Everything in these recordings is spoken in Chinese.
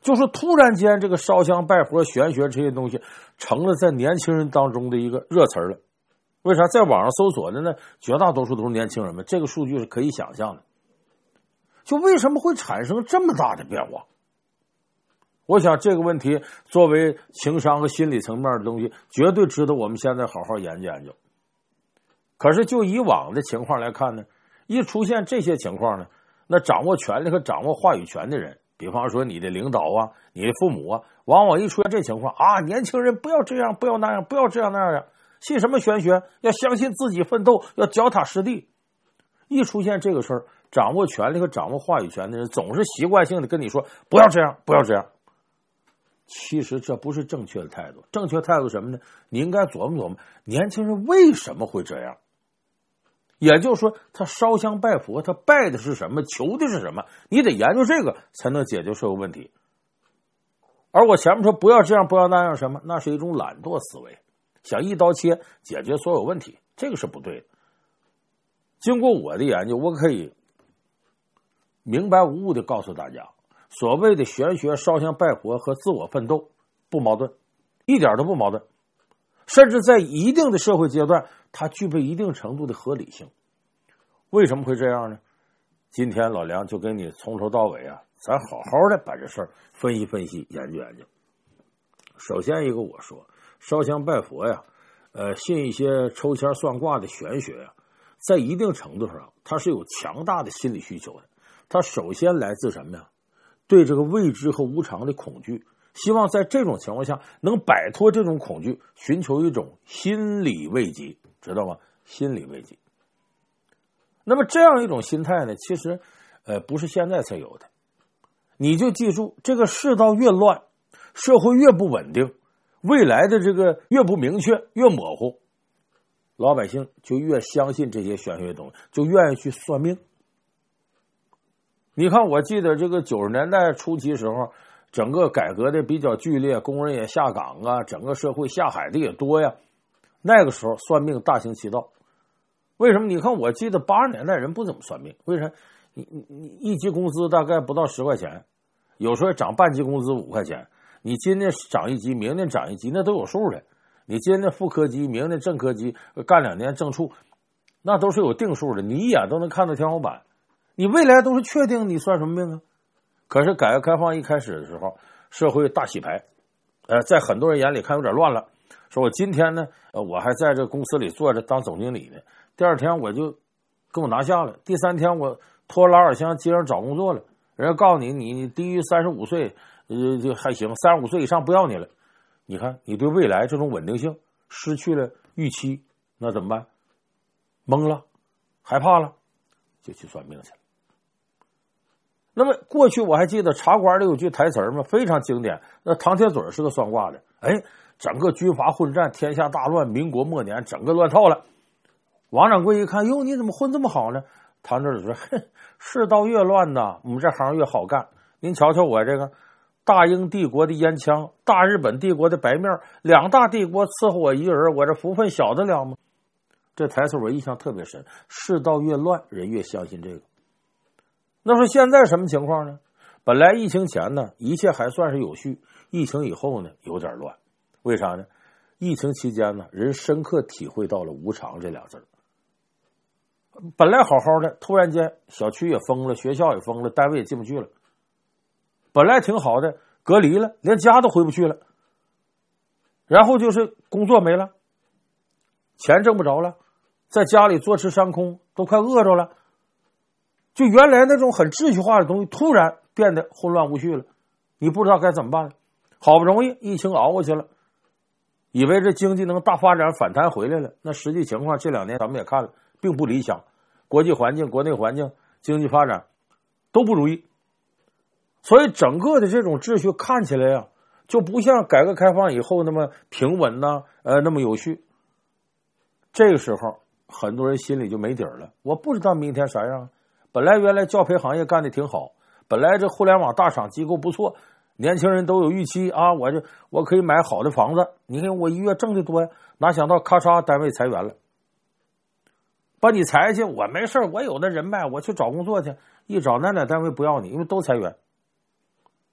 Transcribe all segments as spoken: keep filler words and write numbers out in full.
就是突然间这个烧香拜佛、玄学这些东西成了在年轻人当中的一个热词了。为啥？在网上搜索的呢，绝大多数都是年轻人们，这个数据是可以想象的。就为什么会产生这么大的变化？我想这个问题作为情商和心理层面的东西，绝对值得我们现在好好研究研究。可是就以往的情况来看呢，一出现这些情况呢，那掌握权力和掌握话语权的人，比方说你的领导啊，你的父母啊，往往一出现这情况啊，年轻人不要这样，不要那样，不要这样那样的，信什么玄学？要相信自己奋斗，要脚踏实地。一出现这个事儿，掌握权力和掌握话语权的人总是习惯性的跟你说不要这样，不要这样。其实这不是正确的态度，正确态度什么呢？你应该琢磨琢磨，年轻人为什么会这样？也就是说，他烧香拜佛，他拜的是什么，求的是什么？你得研究这个，才能解决社会问题。而我前面说不要这样，不要那样，什么？那是一种懒惰思维，想一刀切解决所有问题，这个是不对的。经过我的研究，我可以明白无误的告诉大家，所谓的玄学、烧香拜佛和自我奋斗不矛盾，一点都不矛盾，甚至在一定的社会阶段，它具备一定程度的合理性。为什么会这样呢？今天老梁就跟你从头到尾啊，咱好好的把这事儿分析分析、研究研究。首先一个，我说烧香拜佛呀，呃，信一些抽签算卦的玄学呀，在一定程度上，它是有强大的心理需求的。它首先来自什么呀？对这个未知和无常的恐惧，希望在这种情况下能摆脱这种恐惧，寻求一种心理慰藉，知道吗？心理慰藉。那么这样一种心态呢，其实呃不是现在才有的。你就记住，这个世道越乱，社会越不稳定，未来的这个越不明确，越模糊，老百姓就越相信这些玄学东西，就愿意去算命。你看，我记得这个九十年代初期时候，整个改革的比较剧烈，工人也下岗啊，整个社会下海的也多呀。那个时候算命大行其道。为什么？你看，我记得八十年代人不怎么算命，为啥？你你你一级工资大概不到十块钱，有时候涨半级工资五块钱，你今天涨一级，明天涨一级，那都有数的。你今天副科级，明天正科级，干两年正处，那都是有定数的，你一眼都能看到天花板。你未来都是确定，你算什么命啊？可是改革开放一开始的时候，社会大洗牌，呃，在很多人眼里看有点乱了。说我今天呢，呃，我还在这公司里做着当总经理呢，第二天我就给我拿下了，第三天我拖拉二箱接着找工作了，人家告诉你，你你低于三十五岁，呃，就还行，三十五岁以上不要你了。你看，你对未来这种稳定性失去了预期，那怎么办？懵了，害怕了，就去算命去了。那么过去我还记得茶馆里有句台词嘛，非常经典。那唐铁嘴是个算卦的，哎，整个军阀混战，天下大乱，民国末年，整个乱套了。王掌柜一看，哟，你怎么混这么好呢？唐铁嘴说，哼，世道越乱呐，我们这行越好干。您瞧瞧我这个大英帝国的烟枪，大日本帝国的白面，两大帝国伺候我一人，我这福分小得了吗？这台词我印象特别深。世道越乱，人越相信这个。那说现在什么情况呢？本来疫情前呢，一切还算是有序，疫情以后呢，有点乱。为啥呢？疫情期间呢，人深刻体会到了无常这俩字儿。本来好好的，突然间小区也封了，学校也封了，单位也进不去了。本来挺好的，隔离了，连家都回不去了。然后就是工作没了，钱挣不着了，在家里坐吃山空，都快饿着了。就原来那种很秩序化的东西，突然变得混乱无序了，你不知道该怎么办了。好不容易疫情熬过去了，以为这经济能大发展反弹回来了，那实际情况这两年咱们也看了，并不理想，国际环境、国内环境、经济发展都不如意，所以整个的这种秩序看起来呀，就不像改革开放以后那么平稳呐、呃，那么有序。这个时候，很多人心里就没底儿了，我不知道明天啥样。本来原来教培行业干得挺好，本来这互联网大厂机构不错，年轻人都有预期啊，我就我可以买好的房子，你看我一月挣得多呀，哪想到咔嚓单位裁员了，把你裁去，我没事，我有那人脉，我去找工作去，一找那俩单位不要你，因为都裁员。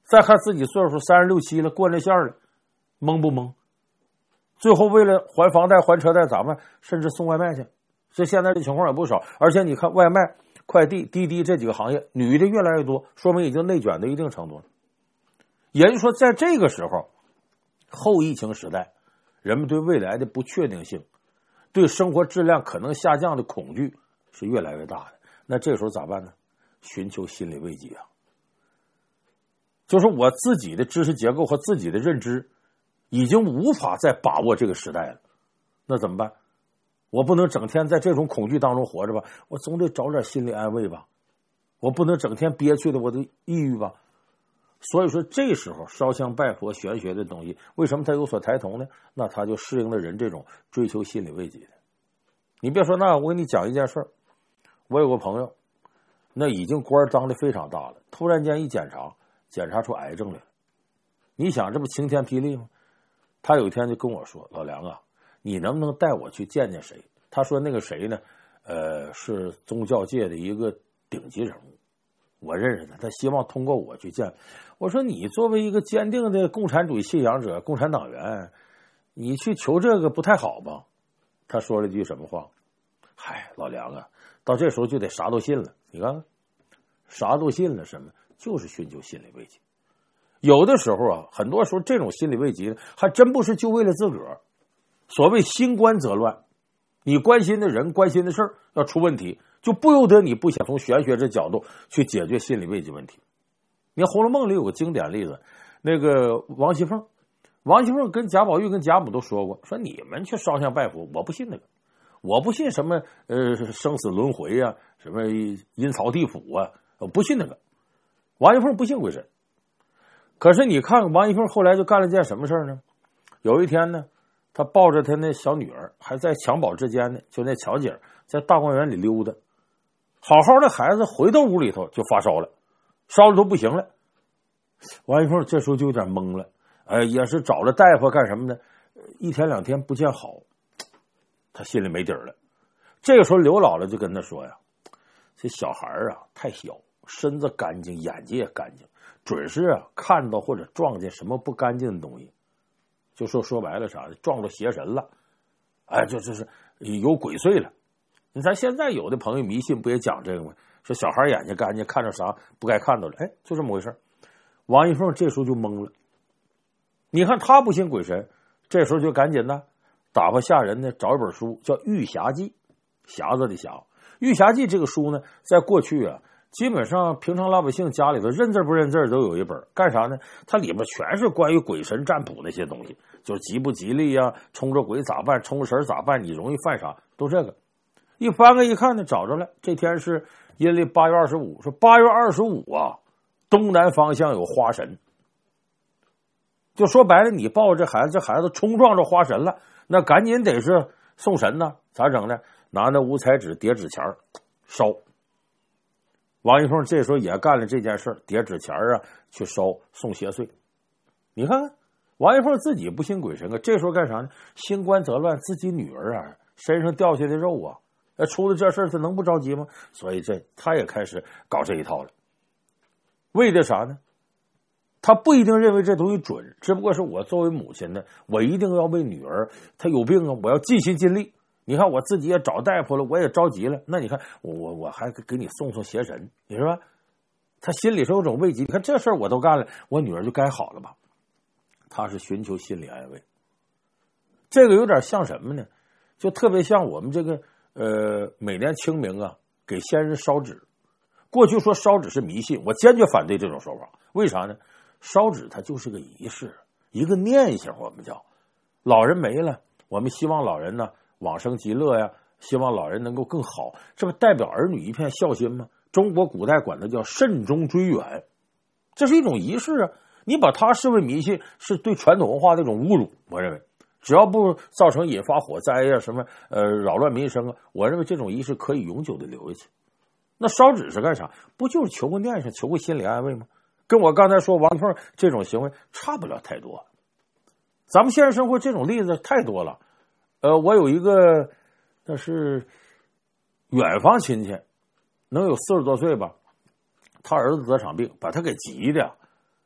再看自己岁数三十六七了，过那线了，懵不懵？最后为了还房贷、还车贷咋办？甚至送外卖去。这现在这情况也不少，而且你看外卖、快递、滴滴这几个行业，女的越来越多，说明已经内卷到一定程度了。也就是说，在这个时候，后疫情时代，人们对未来的不确定性，对生活质量可能下降的恐惧是越来越大的。那这时候咋办呢？寻求心理慰藉啊！就是我自己的知识结构和自己的认知已经无法再把握这个时代了，那怎么办？我不能整天在这种恐惧当中活着吧，我总得找点心理安慰吧，我不能整天憋屈的我的抑郁吧。所以说这时候烧香拜佛玄学的东西为什么它有所抬头呢？那它就适应了人这种追求心理慰藉的。你别说，那我给你讲一件事儿，我有个朋友，那已经官当的非常大了，突然间一检查检查出癌症来了。你想这不晴天霹雳吗？他有一天就跟我说，老梁啊，你能不能带我去见见谁？他说那个谁呢，呃，是宗教界的一个顶级人物，我认识他，他希望通过我去见。我说你作为一个坚定的共产主义信仰者、共产党员，你去求这个不太好吧？他说了一句什么话？嗨，老梁啊，到这时候就得啥都信了。你看看，啥都信了，什么？就是寻求心理慰藉。有的时候啊，很多时候这种心理慰藉还真不是就为了自个儿。所谓心关则乱，你关心的人、关心的事儿要出问题，就不由得你不想从玄学这角度去解决心理慰藉问题。你看《红楼梦》里有个经典例子，那个王熙凤，王熙凤跟贾宝玉跟贾母都说过，说你们去烧香拜佛，我不信那个，我不信什么呃生死轮回啊，什么阴曹地府啊，我不信那个。王熙凤不信鬼神。可是你看王熙凤后来就干了件什么事呢？有一天呢，她抱着她那小女儿，还在襁褓之间呢，就那巧姐在大观园里溜达，好好的孩子回到屋里头就发烧了，烧的都不行了。王熙凤这时候就有点懵了，呃，也是找了大夫干什么呢？一天两天不见好，她心里没底儿了。这个时候刘姥姥就跟她说呀，这小孩啊太小，身子干净，眼睛也干净，准是啊看到或者撞见什么不干净的东西，就说说白了啥的，撞着邪神了，哎，就就是有鬼祟了。咱现在有的朋友迷信不也讲这个吗？说小孩眼睛干净，看着啥不该看到了，哎，就这么回事。王熙凤这时候就懵了。你看他不信鬼神，这时候就赶紧呢打发下人呢找一本书叫《玉匣记》，匣子的匣。《玉匣记》这个书呢，在过去啊，基本上平常老百姓家里头认字不认字都有一本，干啥呢？它里边全是关于鬼神占卜那些东西，就是吉不吉利呀、啊，冲着鬼咋办，冲着神咋办，你容易犯啥，都这个。一翻开一看呢，找着了，这天是阴历八月二十五，说八月二十五啊，东南方向有花神。就说白了，你抱着这孩子，这孩子冲撞着花神了，那赶紧得是送神呢，咋整呢？拿那五彩纸叠纸钱烧。王熙凤这时候也干了这件事，叠纸钱啊，去烧送邪祟。你看看，王熙凤自己不信鬼神啊，这时候干啥呢？心关则乱，自己女儿啊身上掉下的肉啊，那出了这事儿，他能不着急吗？所以这他也开始搞这一套了。为的啥呢？他不一定认为这东西准，只不过是我作为母亲呢，我一定要为女儿，她有病啊，我要尽心尽力。你看我自己也找大夫了，我也着急了，那你看我我我还给你送送邪神，你说吧？他心里是有种慰藉。你看这事儿我都干了，我女儿就该好了吧？他是寻求心理安慰。这个有点像什么呢？就特别像我们这个呃，每年清明啊，给先人烧纸。过去说烧纸是迷信，我坚决反对这种说法。为啥呢？烧纸它就是个仪式，一个念想，我们叫老人没了，我们希望老人呢往生极乐呀，希望老人能够更好，这不代表儿女一片孝心吗？中国古代管它叫慎终追远，这是一种仪式啊。你把它视为迷信，是对传统文化的一种侮辱。我认为，只要不造成引发火灾呀、什么呃扰乱民生啊，我认为这种仪式可以永久的留下去。那烧纸是干啥？不就是求个念想，求个心理安慰吗？跟我刚才说王熙凤这种行为差不了太多。咱们现实生活这种例子太多了。呃，我有一个那是远房亲戚，能有四十多岁吧，他儿子得场病，把他给急的，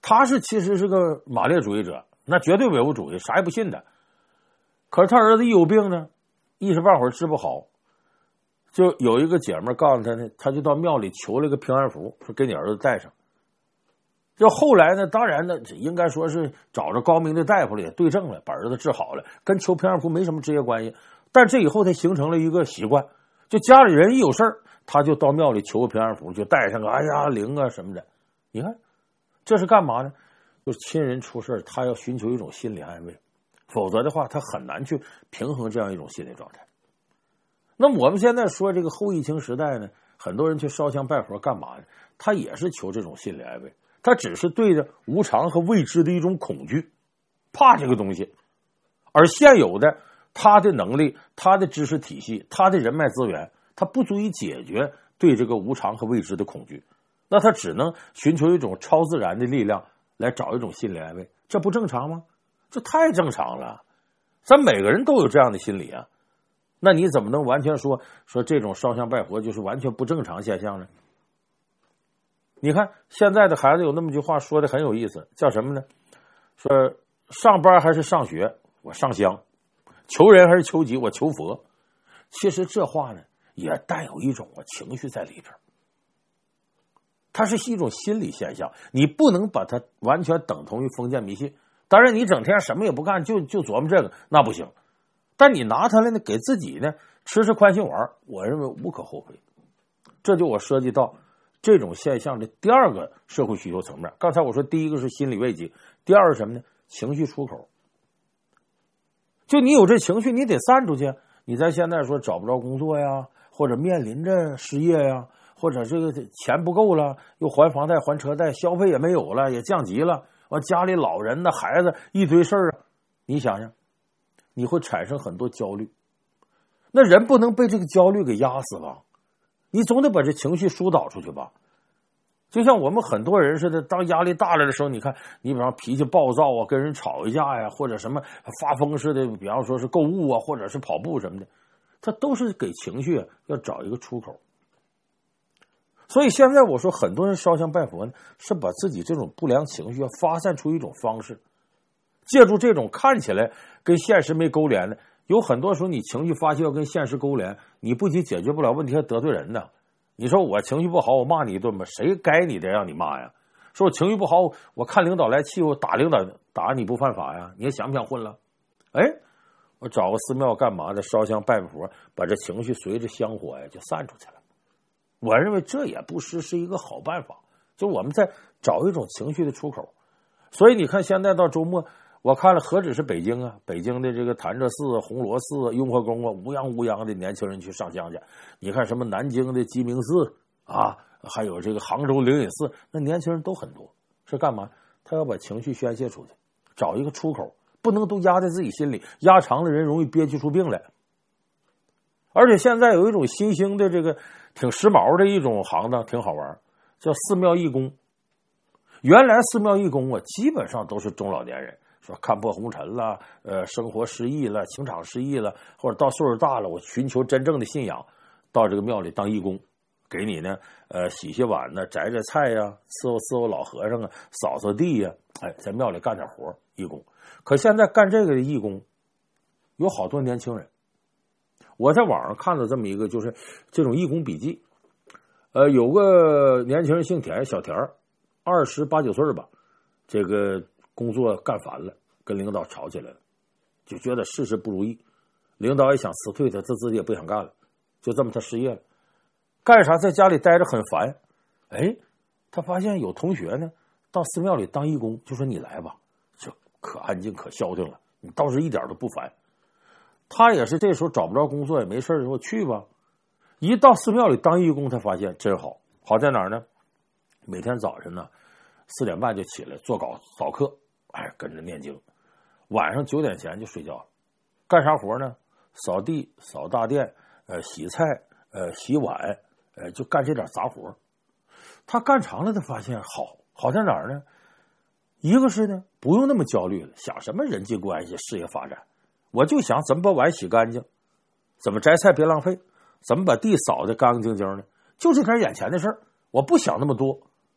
他是其实是个马列主义者，那绝对唯物主义，啥也不信的。可是他儿子一有病呢，一时半会儿治不好，就有一个姐们告诉他呢，他就到庙里求了个平安符，说给你儿子带上。就后来呢，当然呢，应该说是找着高明的大夫了，也对症了，把儿子治好了，跟求平安符没什么直接关系。但这以后他形成了一个习惯，就家里人一有事儿，他就到庙里求个平安符，就带上个哎呀灵啊什么的。你看这是干嘛呢？就是亲人出事，他要寻求一种心理安慰，否则的话他很难去平衡这样一种心理状态。那么我们现在说这个后疫情时代呢，很多人去烧香拜佛干嘛呢？他也是求这种心理安慰，他只是对着无常和未知的一种恐惧，怕这个东西。而现有的他的能力、他的知识体系、他的人脉资源，他不足以解决对这个无常和未知的恐惧，那他只能寻求一种超自然的力量来找一种心理安慰。这不正常吗？这太正常了，咱每个人都有这样的心理啊。那你怎么能完全说说这种烧香拜佛就是完全不正常现象呢？你看现在的孩子有那么句话说的很有意思，叫什么呢？说上班还是上学，我上香；求人还是求己，我求佛。其实这话呢也带有一种情绪在里边，它是一种心理现象，你不能把它完全等同于封建迷信。当然你整天什么也不干，就就琢磨这个，那不行。但你拿它来呢给自己呢吃吃宽心丸，我认为无可厚非。这就我涉及到这种现象的第二个社会需求层面。刚才我说第一个是心理慰藉，第二是什么呢？情绪出口。就你有这情绪，你得散出去。你在现在说找不着工作呀，或者面临着失业呀，或者这个钱不够了，又还房贷还车贷，消费也没有了，也降级了，完家里老人呢孩子一堆事儿啊，你想想你会产生很多焦虑。那人不能被这个焦虑给压死吧，你总得把这情绪疏导出去吧。就像我们很多人似的，当压力大了的时候，你看你比方脾气暴躁啊，跟人吵一架呀，或者什么发疯似的，比方说是购物啊，或者是跑步什么的，它都是给情绪要找一个出口。所以现在我说很多人烧香拜佛呢，是把自己这种不良情绪要发散出一种方式，借助这种看起来跟现实没勾连的。有很多时候你情绪发泄要跟现实勾连，你不仅解决不了问题，还得罪人呢。你说我情绪不好，我骂你一顿吧，谁该你的让你骂呀？说我情绪不好，我看领导来气我，打领导，打你不犯法呀？你还想不想混了？哎，我找个寺庙干嘛的，烧香拜拜佛，把这情绪随着香火呀就散出去了。我认为这也不失是一个好办法，就我们在找一种情绪的出口。所以你看现在到周末，我看了何止是北京啊，北京的这个潭柘寺、红螺寺、雍和宫啊，乌泱乌泱的年轻人去上香去。你看什么南京的鸡鸣寺啊，还有这个杭州灵隐寺，那年轻人都很多，是干嘛？他要把情绪宣泄出去，找一个出口，不能都压在自己心里，压长了人容易憋屈出病来。而且现在有一种新兴的这个挺时髦的一种行当，挺好玩，叫寺庙义工。原来寺庙义工啊，基本上都是中老年人，说看破红尘了，呃，生活失意了，情场失意了，或者到岁数大了，我寻求真正的信仰，到这个庙里当义工，给你呢，呃，洗洗碗呢，摘摘菜呀，伺候伺候老和尚啊，扫扫地呀，哎，在庙里干点活，义工。可现在干这个的义工有好多年轻人。我在网上看到这么一个，就是这种义工笔记，呃，有个年轻人姓田，小田儿，二十八九岁吧，这个工作干烦了，跟领导吵起来了，就觉得事事不如意，领导也想辞退他，他自己也不想干了，就这么他失业了。干啥？在家里待着很烦。哎，他发现有同学呢到寺庙里当义工，就说你来吧，这可安静可消停了，你倒是一点都不烦。他也是这时候找不着工作也没事，我去吧。一到寺庙里当义工，他发现真好，好在哪儿呢？每天早晨呢四点半就起来做稿早课，哎，跟着念经。晚上九点前就睡觉了。干啥活呢？扫地、扫大殿，呃，洗菜，呃，洗碗，呃，就干这点杂活。他干长了，他发现好，好在哪儿呢？一个是呢，不用那么焦虑了，想什么人际关系、事业发展。我就想怎么把碗洗干净，怎么摘菜别浪费，怎么把地扫得干干净净的，就这点眼前的事儿，我不想那么多。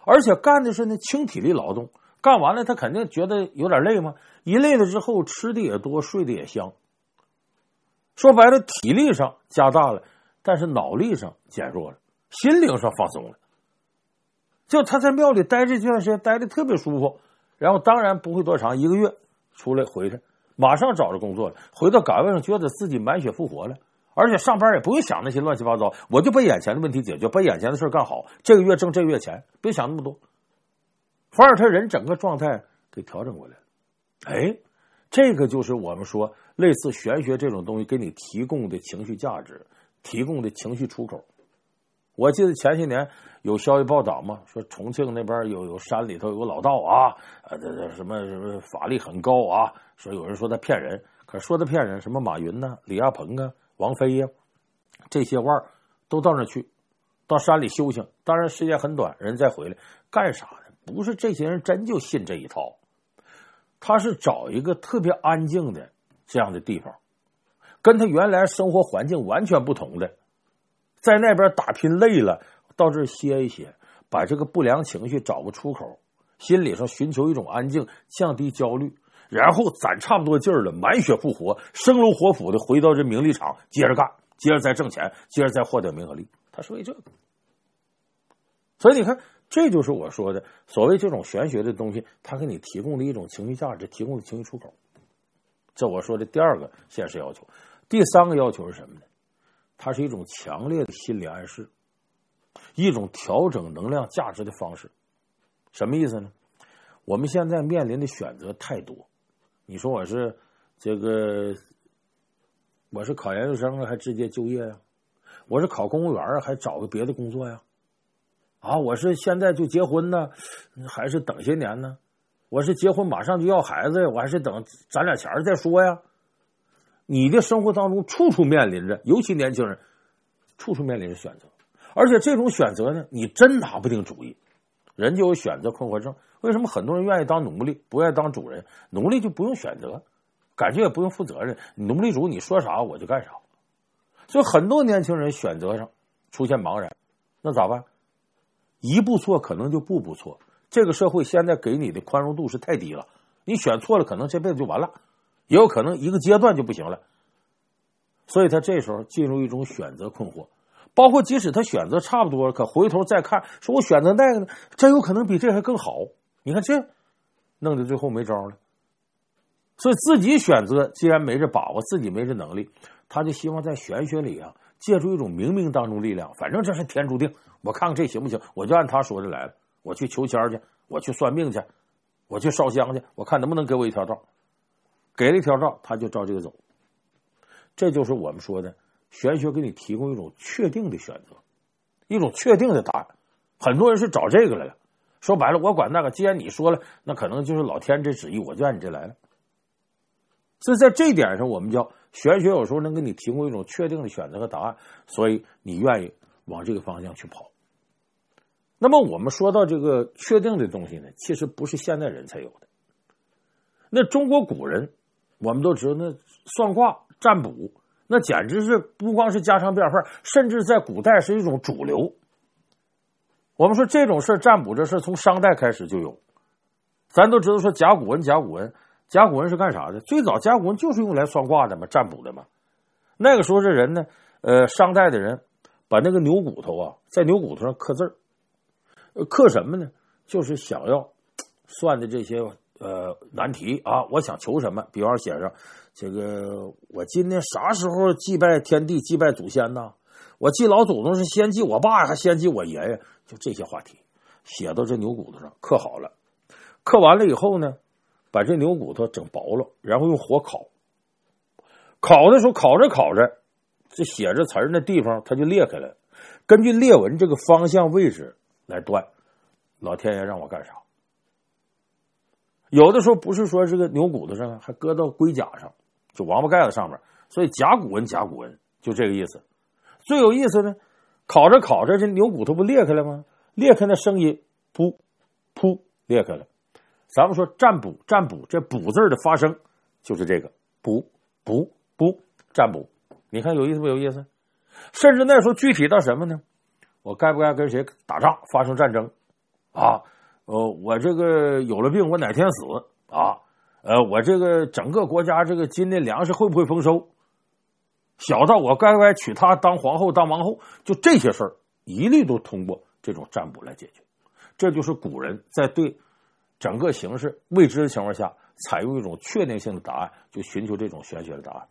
而且干的是呢轻体力劳动，干完了他肯定觉得有点累嘛，一累了之后吃的也多，睡得也香。说白了，体力上加大了，但是脑力上减弱了，心灵上放松了。就他在庙里待这段时间待的特别舒服，然后当然不会多长，一个月出来回去，马上找着工作了，回到岗位上觉得自己满血复活了，而且上班也不用想那些乱七八糟，我就把眼前的问题解决，把眼前的事干好，这个月挣这个月钱，别想那么多，反而他人整个状态给调整过来了。哎，这个就是我们说类似玄学这种东西给你提供的情绪价值，提供的情绪出口。我记得前些年有消息报道嘛，说重庆那边有有山里头有个老道啊，呃，这这什么什么法力很高啊，说有人说他骗人，可是说他骗人，什么马云呢、李亚鹏啊、王菲呀、啊，这些腕儿都到那去，到山里修行，当然时间很短，人再回来干啥呢？不是这些人真就信这一套，他是找一个特别安静的这样的地方，跟他原来生活环境完全不同的。在那边打拼累了，到这儿歇一歇，把这个不良情绪找个出口，心理上寻求一种安静，降低焦虑，然后攒差不多劲儿了，满血复活，生龙活虎的回到这名利场，接着干，接着再挣钱，接着再获得名和利。他是为这个。所以你看，这就是我说的所谓这种玄学的东西，它给你提供的一种情绪价值，提供的情绪出口。这我说的第二个现实要求。第三个要求是什么呢？它是一种强烈的心理暗示，一种调整能量价值的方式。什么意思呢？我们现在面临的选择太多，你说我是这个，我是考研究生啊，还直接就业呀、啊？我是考公务员啊，还找个别的工作呀？啊，我是现在就结婚呢，还是等些年呢？我是结婚马上就要孩子呀，我还是等攒点钱再说呀？你的生活当中处处面临着，尤其年轻人，处处面临着选择，而且这种选择呢，你真拿不定主意。人就有选择困惑症。为什么很多人愿意当奴隶，不愿意当主人？奴隶就不用选择，感觉也不用负责任。奴隶主你说啥我就干啥。所以很多年轻人选择上出现茫然，那咋办？一步错可能就步步错。这个社会现在给你的宽容度是太低了，你选错了，可能这辈子就完了。也有可能一个阶段就不行了，所以他这时候进入一种选择困惑，包括即使他选择差不多，可回头再看，说我选择那个呢，真有可能比这还更好。你看这弄得最后没招了，所以自己选择既然没这把握，自己没这能力，他就希望在玄学里啊，借助一种冥冥当中力量，反正这是天注定，我看看这行不行，我就按他说的来了，我去求签去，我去算命去，我去烧香去，我看能不能给我一条道。给了一条道，他就照这个走。这就是我们说的玄学给你提供一种确定的选择，一种确定的答案。很多人是找这个来了，说白了我管那个，既然你说了，那可能就是老天这旨意，我就按你这来了。所以在这一点上，我们叫玄学有时候能给你提供一种确定的选择和答案，所以你愿意往这个方向去跑。那么我们说到这个确定的东西呢，其实不是现代人才有的。那中国古人我们都知道，那算卦占卜那简直是不光是家常便饭，甚至在古代是一种主流。我们说这种事占卜这事从商代开始就有，咱都知道说甲骨文甲骨文甲骨文是干啥的？最早甲骨文就是用来算卦的嘛，占卜的嘛。那个时候这人呢，呃，商代的人把那个牛骨头啊，在牛骨头上刻字儿，呃，刻什么呢？就是想要算的这些呃难题啊，我想求什么？比方写上这个，我今天啥时候祭拜天地、祭拜祖先呢？我祭老祖宗是先祭我爸还先祭我爷爷？就这些话题写到这牛骨头上，刻好了。刻完了以后呢，把这牛骨头整薄了，然后用火烤。烤的时候烤着烤着，这写着词儿那地方它就裂开了。根据裂纹这个方向位置来断，老天爷让我干啥？有的时候不是说这个牛骨头上，还搁到龟甲上，就王八盖子上面。所以甲骨文甲骨文就这个意思。最有意思呢，烤着烤着这牛骨头不裂开了吗？裂开那声音噗噗裂开了。咱们说占卜占卜，这卜字的发声就是这个卜卜卜占卜。你看有意思不有意思？甚至那时候具体到什么呢？我该不该跟谁打仗发生战争？ 啊，呃，我这个有了病，我哪天死啊？呃，我这个整个国家这个今年粮食会不会丰收？小到我该不该娶她当皇后当王后，就这些事儿一律都通过这种占卜来解决。这就是古人在对整个形势未知的情况下，采用一种确定性的答案，就寻求这种玄学的答案。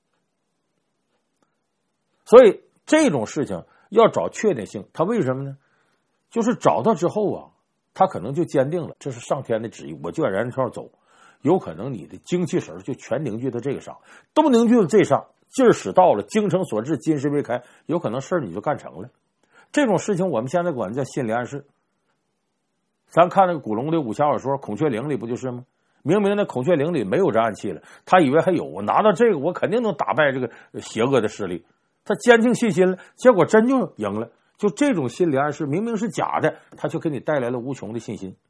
所以这种事情要找确定性，他为什么呢？就是找到之后啊，他可能就坚定了，这是上天的旨意，我就按人家条走。有可能你的精气神就全凝聚到这个上，都凝聚到这上，劲儿使到了，精诚所至，金石为开，有可能事儿你就干成了。这种事情我们现在管叫心理暗示。咱看那个古龙的武侠小说《孔雀翎》里不就是吗？明明那孔雀翎里没有这暗器了，他以为还有，我拿到这个我肯定能打败这个邪恶的势力，他坚定信心了，结果真就赢了。就这种心理暗示明明是假的，他却给你带来了无穷的信心。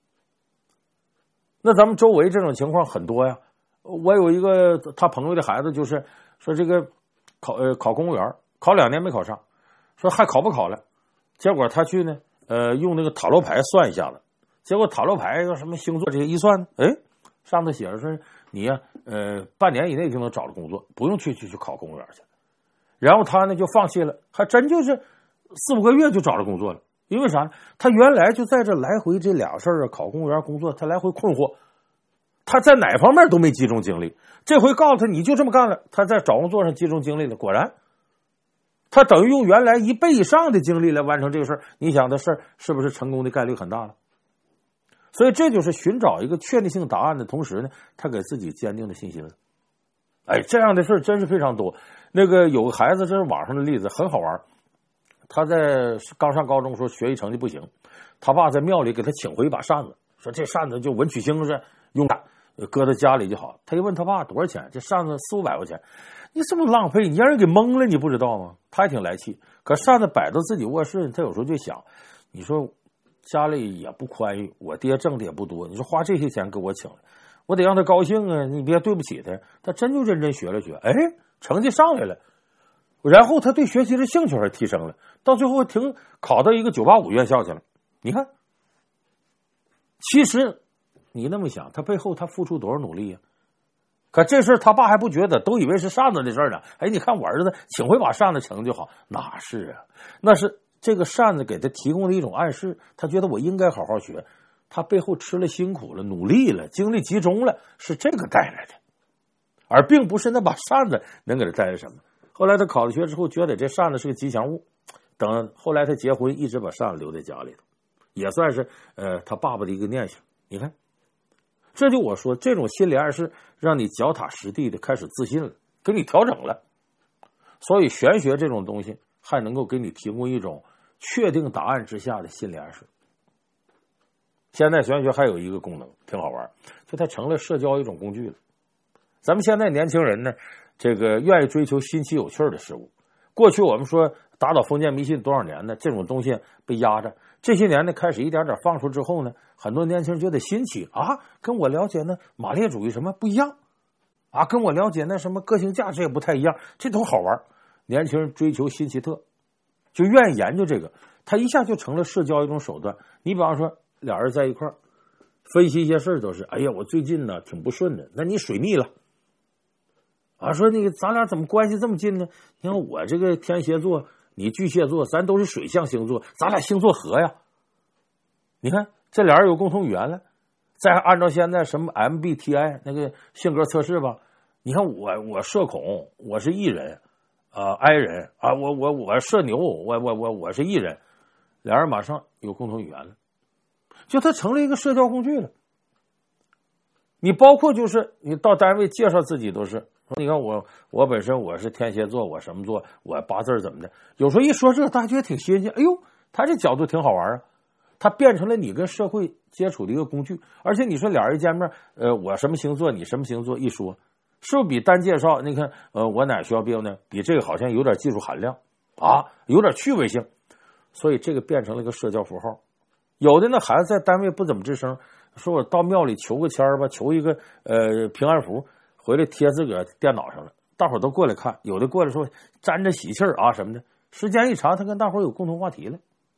那咱们周围这种情况很多呀。我有一个他朋友的孩子，就是说这个考呃考公务员，考两年没考上，说还考不考了，结果他去呢呃用那个塔罗牌算一下子，结果塔罗牌什么星座这些一算，哎，上头写着说你呀呃半年以内就能找到工作，不用去去去考公务员去。然后他呢就放弃了，还真就是四五个月就找着工作了。因为啥？他原来就在这来回这俩事儿啊，考公务员工作，他来回困惑，他在哪方面都没集中精力。这回告诉他你就这么干了，他在找工作上集中精力了。果然，他等于用原来一倍以上的精力来完成这个事儿。你想的事儿是不是成功的概率很大了？所以这就是寻找一个确定性答案的同时呢，他给自己坚定的信心了。哎，这样的事儿真是非常多。那个有个孩子，这是网上的例子，很好玩。他在刚上高中时候学习成绩不行，他爸在庙里给他请回一把扇子，说这扇子就文曲星是用的，搁在家里就好。他一问他爸多少钱，这扇子四五百块钱，你这么浪费，你让人给蒙了，你不知道吗？他也挺来气。可扇子摆到自己卧室，他有时候就想，你说家里也不宽裕，我爹挣的也不多，你说花这些钱给我请来，我得让他高兴啊，你别对不起他。他真就认真学了学，哎，成绩上来了。然后他对学习的兴趣还提升了，到最后挺考到一个九八五院校去了。你看，其实你那么想，他背后他付出多少努力呀、啊？可这事他爸还不觉得，都以为是扇子的事儿呢。哎，你看我儿子请回把扇子成就好，哪是啊？那是这个扇子给他提供的一种暗示，他觉得我应该好好学。他背后吃了辛苦了，努力了，精力集中了，是这个带来的，而并不是那把扇子能给他带来什么。后来他考了学之后，觉得这扇子是个吉祥物。等后来他结婚，一直把扇子留在家里头，也算是呃他爸爸的一个念想。你看，这就我说这种心理暗示，让你脚踏实地的开始自信了，给你调整了。所以玄学这种东西，还能够给你提供一种确定答案之下的心理暗示。现在玄学还有一个功能挺好玩，就它成了社交一种工具了。咱们现在年轻人呢，这个愿意追求新奇有趣的事物。过去我们说打倒封建迷信多少年呢？这种东西被压着。这些年呢，开始一点点放出之后呢，很多年轻人觉得新奇啊，跟我了解那马列主义什么不一样啊，跟我了解那什么个性价值也不太一样，这都好玩。年轻人追求新奇特，就愿意研究这个，他一下就成了社交一种手段。你比方说俩人在一块儿分析一些事儿，都是哎呀，我最近呢挺不顺的，那你水逆了。啊，说那个咱俩怎么关系这么近呢？你看我这个天蝎座，你巨蟹座，咱都是水象星座，咱俩星座合呀。你看这俩人有共同语言了。再按照现在什么 M B T I 那个性格测试吧，你看我我社恐，我是 E 人，啊 I 人啊，我我我社牛，我我我我是 E 人，俩人马上有共同语言了，就它成了一个社交工具了。你包括就是你到单位介绍自己都是。你看我，我本身我是天蝎座，我什么座，我八字怎么的？有时候一说这，大家觉得挺新鲜。哎呦，他这角度挺好玩啊！他变成了你跟社会接触的一个工具。而且你说俩人见面，呃，我什么星座，你什么星座，一说，是不是比单介绍？你看，呃，我哪学校毕业呢？比这个好像有点技术含量啊，有点趣味性。所以这个变成了一个社交符号。有的那孩子在单位不怎么吱声，说我到庙里求个签儿吧，求一个呃平安符。回来贴自个儿电脑上了，大伙儿都过来看，有的过来说沾着喜气儿啊什么的。时间一长，他跟大伙儿有共同话题了。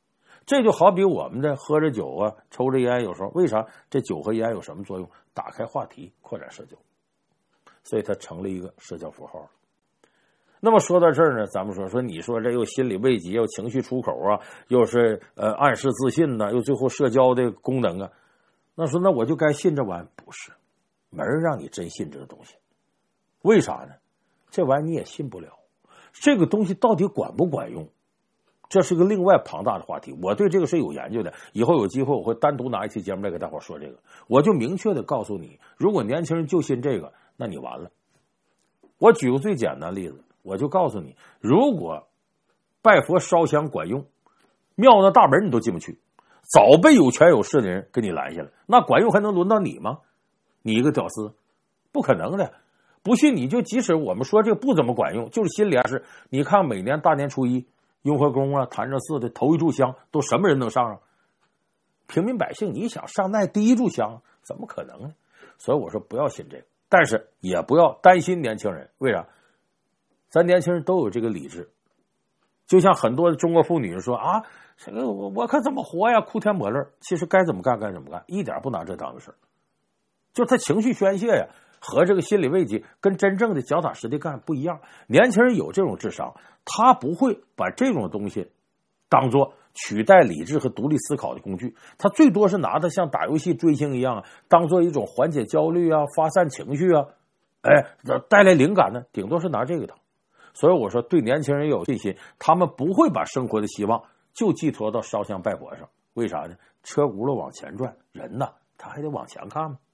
这就好比我们的喝着酒啊，抽着烟，有时候为啥这酒和烟有什么作用？打开话题，扩展社交，所以它成了一个社交符号。那么说到这儿呢，咱们说说，你说这又心理慰藉，又情绪出口啊，又是呃暗示自信呢、啊，又最后社交的功能啊，那说那我就该信这玩意儿？不是，没人让你真信这个东西。为啥呢？这玩意儿你也信不了。这个东西到底管不管用？这是个另外庞大的话题，我对这个是有研究的。以后有机会我会单独拿一期节目来给大伙说这个。我就明确的告诉你，如果年轻人就信这个，那你完了。我举个最简单的例子，我就告诉你，如果拜佛烧香管用，庙的大门你都进不去，早被有权有势的人给你拦下了，那管用还能轮到你吗？你一个屌丝，不可能的。不信你就即使我们说这个不怎么管用，就是心里还是，你看每年大年初一雍和宫啊、潭柘寺的头一炷香都什么人能上啊？平民百姓你想上那第一炷香怎么可能呢？所以我说不要信这个，但是也不要担心年轻人。为啥？咱年轻人都有这个理智，就像很多中国妇女说啊，这个我我可怎么活呀，哭天抹泪，其实该怎么干该怎么干，一点不拿这当回事，就他情绪宣泄呀，和这个心理慰藉跟真正的脚踏实地干不一样。年轻人有这种智商，他不会把这种东西当做取代理智和独立思考的工具，他最多是拿它像打游戏追星一样，当做一种缓解焦虑啊、发散情绪啊，哎，带来灵感呢，顶多是拿这个当。所以我说对年轻人有信心，他们不会把生活的希望就寄托到烧香拜佛上。为啥呢？车轱辘往前转，人呢他还得往前看嘛。